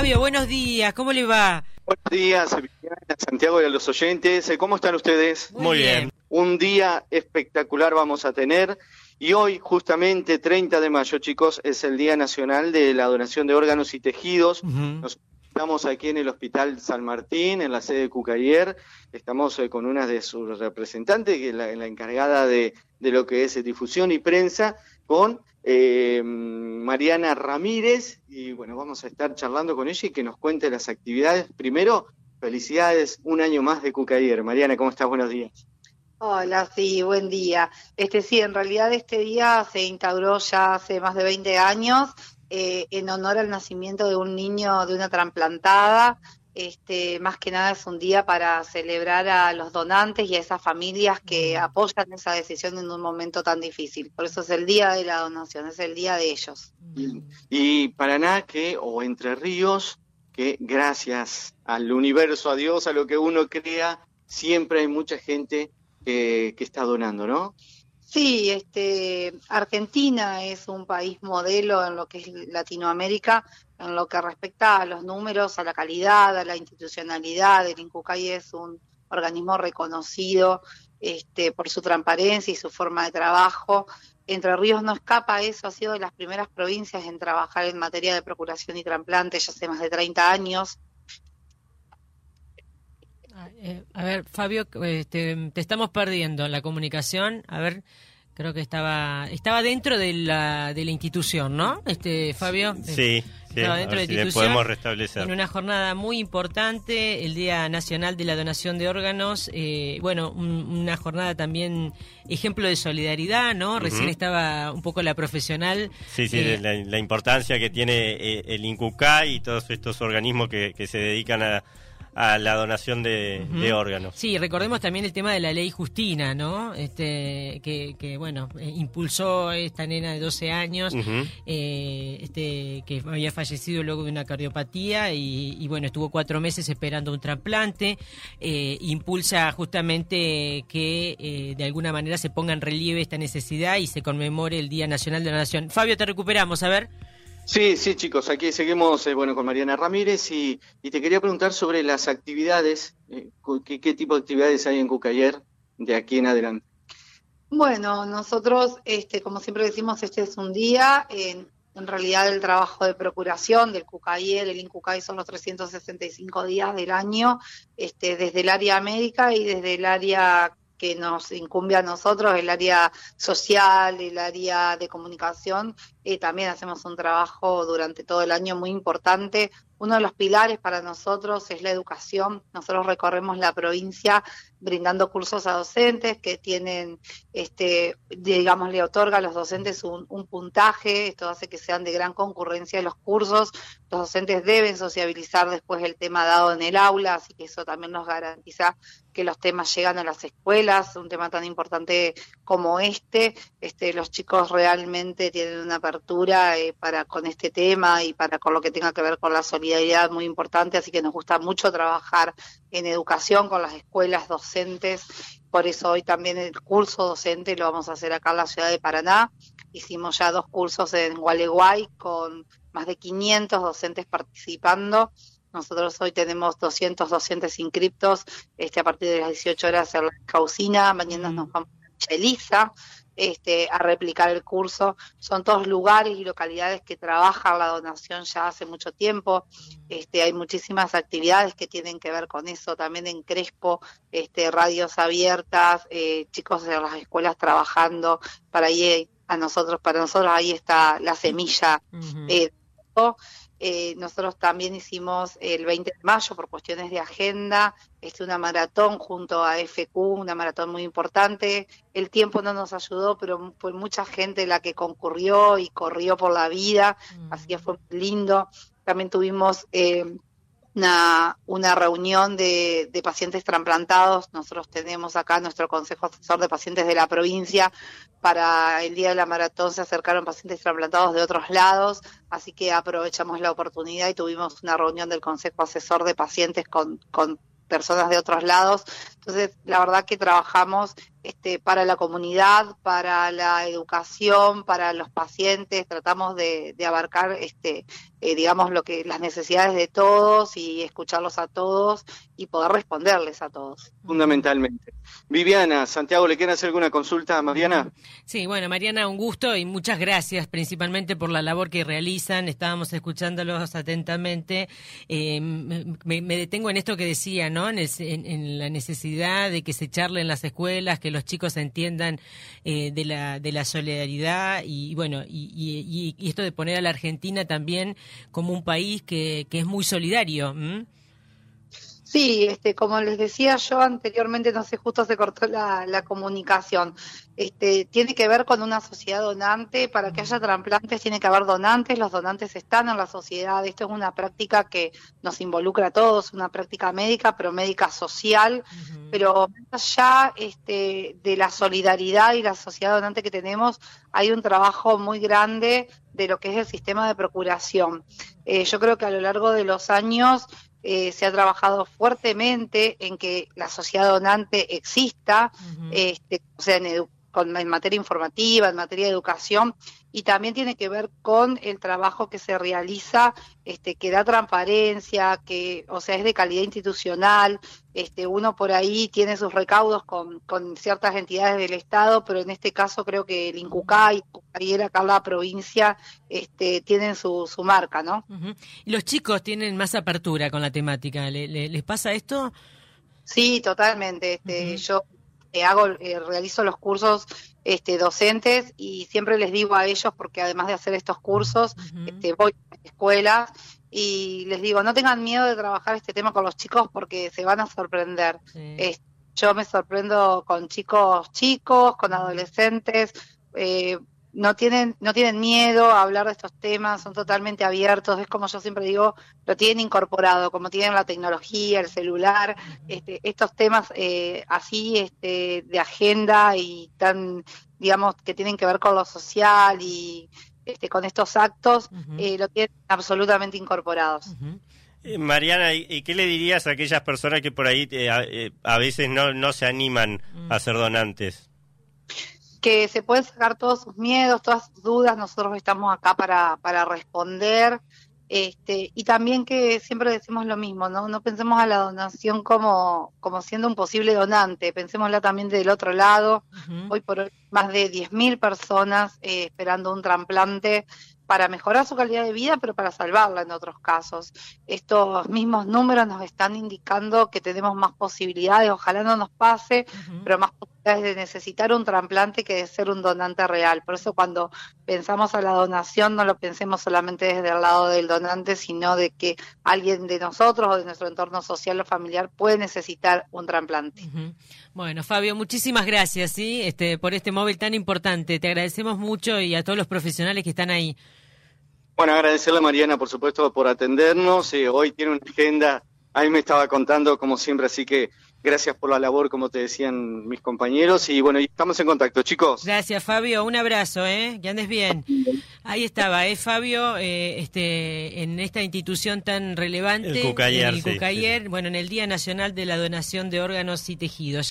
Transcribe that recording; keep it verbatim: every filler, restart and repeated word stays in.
Fabio, buenos días, ¿cómo le va? Buenos días, Viviana, Santiago y a los oyentes. ¿Cómo están ustedes? Muy bien. Un día espectacular vamos a tener. Y hoy, justamente, treinta de mayo, chicos, es el Día Nacional de la Donación de Órganos y Tejidos. Uh-huh. Nos estamos aquí en el Hospital San Martín, en la sede de Cucayer. Estamos eh, con una de sus representantes, que es la, la encargada de, de lo que es difusión y prensa, con eh, Mariana Ramírez. Y bueno, vamos a estar charlando con ella y que nos cuente las actividades. Primero, felicidades, un año más de Cucayer. Mariana, ¿cómo estás? Buenos días. Hola, sí, buen día. Este sí, en realidad este día se instauró ya hace más de veinte años eh, en honor al nacimiento de un niño de una trasplantada. Este, más que nada es un día para celebrar a los donantes y a esas familias que apoyan esa decisión en un momento tan difícil. Por eso es el día de la donación, es el día de ellos. Y, y Paraná, que, o Entre Ríos, que gracias al universo, a Dios, a lo que uno crea, siempre hay mucha gente Que, que está donando, ¿no? Sí, este, Argentina es un país modelo en lo que es Latinoamérica, en lo que respecta a los números, a la calidad, a la institucionalidad. El INCUCAI es un organismo reconocido este, por su transparencia y su forma de trabajo. Entre Ríos no escapa a eso, ha sido de las primeras provincias en trabajar en materia de procuración y trasplante ya hace más de treinta años. Eh, a ver, Fabio, este, te estamos perdiendo la comunicación. A ver, creo que estaba estaba dentro de la de la institución, ¿no? Este, Fabio. Sí, estaba sí, dentro de la si institución. Podemos restablecer. En una jornada muy importante, el Día Nacional de la Donación de Órganos. Eh, bueno, un, una jornada también ejemplo de solidaridad, ¿no? Recién uh-huh. estaba un poco la profesional. Sí, sí, eh, la, la importancia que tiene eh, el INCUCAI y todos estos organismos que, que se dedican a a la donación de, uh-huh. de órganos. Sí, recordemos también el tema de la ley Justina, ¿no? Este, que, que bueno, eh, impulsó esta nena de doce años, uh-huh. eh, este, que había fallecido luego de una cardiopatía y, y bueno, estuvo cuatro meses esperando un trasplante. Eh, impulsa justamente que eh, de alguna manera se ponga en relieve esta necesidad y se conmemore el Día Nacional de la Donación. Fabio, te recuperamos, a ver. Sí, sí, chicos, aquí seguimos eh, bueno, con Mariana Ramírez y, y te quería preguntar sobre las actividades, eh, ¿qué, qué tipo de actividades hay en Cucayer de aquí en adelante? Bueno, nosotros, este, como siempre decimos, este es un día, en, en realidad el trabajo de procuración del Cucayer, el INCUCAI son los trescientos sesenta y cinco días del año, este, desde el área médica y desde el área que nos incumbe a nosotros, el área social, el área de comunicación, eh, también hacemos un trabajo durante todo el año muy importante. Uno de los pilares para nosotros es la educación. Nosotros recorremos la provincia brindando cursos a docentes que tienen, este, digamos, le otorga a los docentes un, un puntaje. Esto hace que sean de gran concurrencia los cursos. Los docentes deben sociabilizar después el tema dado en el aula, así que eso también nos garantiza que los temas llegan a las escuelas, un tema tan importante como este. Este, los chicos realmente tienen una apertura eh, para con este tema y para con lo que tenga que ver con la solidaridad muy importante, así que nos gusta mucho trabajar en educación con las escuelas docentes. Por eso hoy también el curso docente lo vamos a hacer acá en la ciudad de Paraná. Hicimos ya dos cursos en Gualeguay con más de quinientos docentes participando. Nosotros hoy tenemos doscientos docentes inscriptos este, a partir de las dieciocho horas en la Caucina. Mañana mm. nos vamos a Chelisa este, a replicar el curso. Son todos lugares y localidades que trabajan la donación ya hace mucho tiempo. Este, hay muchísimas actividades que tienen que ver con eso. También en Crespo, este, radios abiertas, eh, chicos de las escuelas trabajando. Para ahí, a nosotros, para nosotros ahí está la semilla. Uh-huh. Eh, Eh, nosotros también hicimos el veinte de mayo por cuestiones de agenda, este, una maratón junto a F Q, una maratón muy importante. El tiempo no nos ayudó, pero fue mucha gente la que concurrió y corrió por la vida, mm. así que fue lindo. También tuvimos eh, una, una reunión de, de pacientes trasplantados. Nosotros tenemos acá nuestro Consejo Asesor de Pacientes de la provincia. Para el día de la maratón se acercaron pacientes trasplantados de otros lados, así que aprovechamos la oportunidad y tuvimos una reunión del Consejo Asesor de Pacientes con, con personas de otros lados. Entonces, la verdad que trabajamos este, para la comunidad, para la educación, para los pacientes. Tratamos de, de abarcar, este, eh, digamos, lo que las necesidades de todos y escucharlos a todos y poder responderles a todos. Fundamentalmente. Viviana, Santiago, ¿le quieren hacer alguna consulta a Mariana? Sí, bueno, Mariana, un gusto y muchas gracias principalmente por la labor que realizan. Estábamos escuchándolos atentamente. Eh, me, me detengo en esto que decía, ¿no? En, el, en, en la necesidad de que se charle en las escuelas, que los chicos entiendan eh, de la de la solidaridad y, bueno, y, y, y esto de poner a la Argentina también como un país que, que es muy solidario. ¿Mm? Sí, este, como les decía yo anteriormente, no sé, justo se cortó la, la comunicación. Este, tiene que ver con una sociedad donante. Para que haya trasplantes tiene que haber donantes. Los donantes están en la sociedad. Esto es una práctica que nos involucra a todos, una práctica médica, pero médica social. Uh-huh. Pero más allá este, de la solidaridad y la sociedad donante que tenemos, hay un trabajo muy grande de lo que es el sistema de procuración. Eh, yo creo que a lo largo de los años Eh, se ha trabajado fuertemente en que la sociedad donante exista, uh-huh. este, o sea, en, edu- con, en materia informativa, en materia de educación, y también tiene que ver con el trabajo que se realiza, este, que da transparencia, que, o sea, es de calidad institucional. Este, uno por ahí tiene sus recaudos con, con ciertas entidades del Estado, pero en este caso creo que el INCUCAI y acá en la provincia este, tienen su, su marca, ¿no? Uh-huh. ¿Y los chicos tienen más apertura con la temática? ¿Le, le, ¿Les pasa esto? Sí, totalmente. Este, uh-huh. Yo eh, hago, eh, realizo los cursos este, docentes y siempre les digo a ellos, porque además de hacer estos cursos, uh-huh. este, voy a escuelas y les digo, no tengan miedo de trabajar este tema con los chicos porque se van a sorprender. Sí. Este, yo me sorprendo con chicos chicos, con adolescentes, eh, no tienen no tienen miedo a hablar de estos temas, son totalmente abiertos, es como yo siempre digo, lo tienen incorporado, como tienen la tecnología, el celular, este, estos temas eh, así este, de agenda y tan, digamos, que tienen que ver con lo social y este, con estos actos, uh-huh. eh, lo tienen absolutamente incorporados. Uh-huh. Eh, Mariana, ¿y qué le dirías a aquellas personas que por ahí eh, a, eh, a veces no, no se animan uh-huh. a ser donantes? Que se pueden sacar todos sus miedos, todas sus dudas, nosotros estamos acá para, para responder, este, y también que siempre decimos lo mismo, ¿no? No pensemos a la donación como, como siendo un posible donante, pensémosla también del otro lado. Uh-huh. Hoy por hoy más de diez mil personas eh, esperando un trasplante para mejorar su calidad de vida, pero para salvarla en otros casos. Estos mismos números nos están indicando que tenemos más posibilidades, ojalá no nos pase, uh-huh. pero más posibilidades de necesitar un trasplante que de ser un donante real. Por eso cuando pensamos a la donación, no lo pensemos solamente desde el lado del donante, sino de que alguien de nosotros o de nuestro entorno social o familiar puede necesitar un trasplante. Uh-huh. Bueno, Fabio, muchísimas gracias, ¿sí? este, por este móvil tan importante. Te agradecemos mucho y a todos los profesionales que están ahí. Bueno, agradecerle a Mariana, por supuesto, por atendernos. Eh, hoy tiene una agenda, ahí me estaba contando, como siempre, así que gracias por la labor, como te decían mis compañeros. Y bueno, estamos en contacto, chicos. Gracias, Fabio. Un abrazo, ¿eh? Que andes bien. Ahí estaba, ¿eh, Fabio? Eh, este, en esta institución tan relevante, el Cucayer, el Cucayer, sí, sí. Bueno, en el Día Nacional de la Donación de Órganos y Tejidos.